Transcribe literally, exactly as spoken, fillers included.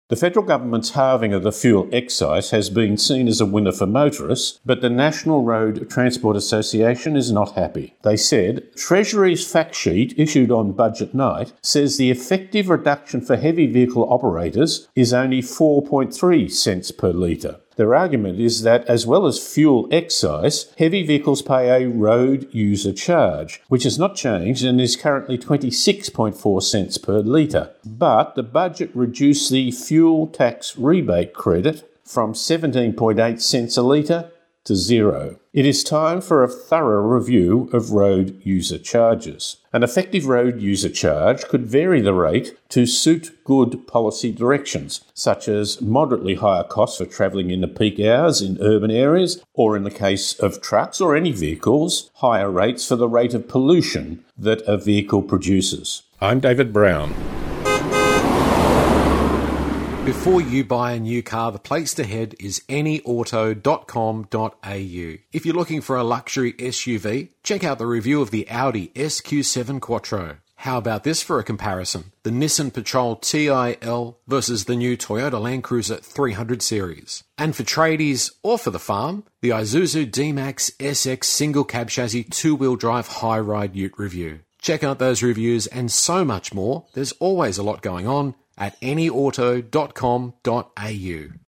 The federal government's halving of the fuel excise has been seen as a winner for motorists, but the National Road Transport Association is not happy. They said, Treasury's fact sheet issued on budget night says the effective reduction for heavy vehicle operators is only four point three cents per litre. Their argument is that, as well as fuel excise, heavy vehicles pay a road user charge, which has not changed and is currently twenty-six point four cents per litre. But the budget reduced the fuel tax rebate credit from seventeen point eight cents a litre to zero. It is time for a thorough review of road user charges. An effective road user charge could vary the rate to suit good policy directions, such as moderately higher costs for travelling in the peak hours in urban areas, or in the case of trucks or any vehicles, higher rates for the rate of pollution that a vehicle produces. I'm David Brown. Before you buy a new car, the place to head is any auto dot com dot a u. If you're looking for a luxury S U V, check out the review of the Audi S Q seven Quattro. How about this for a comparison? The Nissan Patrol T I L versus the new Toyota Land Cruiser three hundred series. And for tradies or for the farm, the Isuzu D-Max S X single cab chassis two-wheel drive high-ride ute review. Check out those reviews and so much more. There's always a lot going on at any auto dot com dot a u.